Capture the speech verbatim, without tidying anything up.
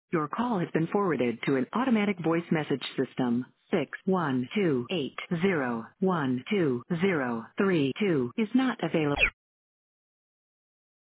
Your call has been forwarded to an automatic voice message system. Six one two eight zero one two zero three two is not available.